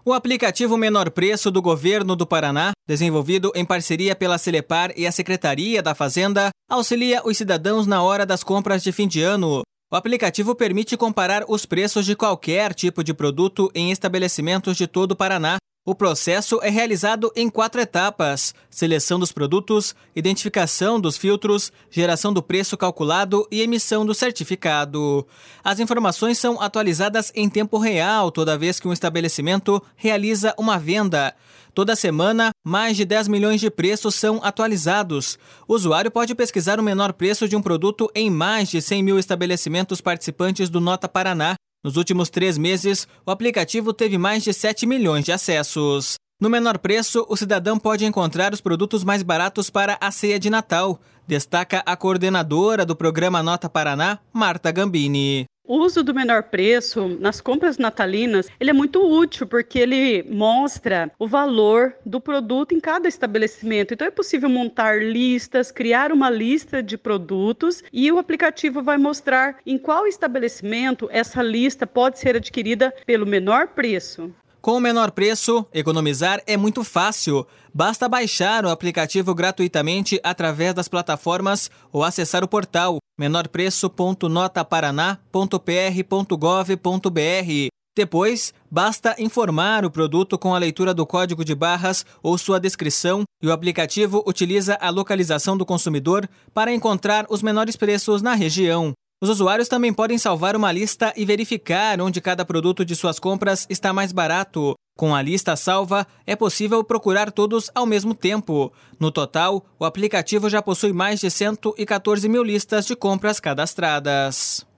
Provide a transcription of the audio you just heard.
O aplicativo Menor Preço do Governo do Paraná, desenvolvido em parceria pela Celepar e a Secretaria da Fazenda, auxilia os cidadãos na hora das compras de fim de ano. O aplicativo permite comparar os preços de qualquer tipo de produto em estabelecimentos de todo o Paraná. O processo é realizado em 4 etapas: seleção dos produtos, identificação dos filtros, geração do preço calculado e emissão do certificado. As informações são atualizadas em tempo real toda vez que um estabelecimento realiza uma venda. Toda semana, mais de 10 milhões de preços são atualizados. O usuário pode pesquisar o menor preço de um produto em mais de 100 mil estabelecimentos participantes do Nota Paraná. Nos últimos 3 meses, o aplicativo teve mais de 7 milhões de acessos. No Menor Preço, o cidadão pode encontrar os produtos mais baratos para a ceia de Natal, destaca a coordenadora do programa Nota Paraná, Marta Gambini. O uso do menor preço nas compras natalinas, ele é muito útil porque ele mostra o valor do produto em cada estabelecimento. Então é possível montar listas, criar uma lista de produtos e o aplicativo vai mostrar em qual estabelecimento essa lista pode ser adquirida pelo menor preço. Com o Menor Preço, economizar é muito fácil. Basta baixar o aplicativo gratuitamente através das plataformas ou acessar o portal menorpreço.notaparaná.pr.gov.br. Depois, basta informar o produto com a leitura do código de barras ou sua descrição e o aplicativo utiliza a localização do consumidor para encontrar os menores preços na região. Os usuários também podem salvar uma lista e verificar onde cada produto de suas compras está mais barato. Com a lista salva, é possível procurar todos ao mesmo tempo. No total, o aplicativo já possui mais de 114 mil listas de compras cadastradas.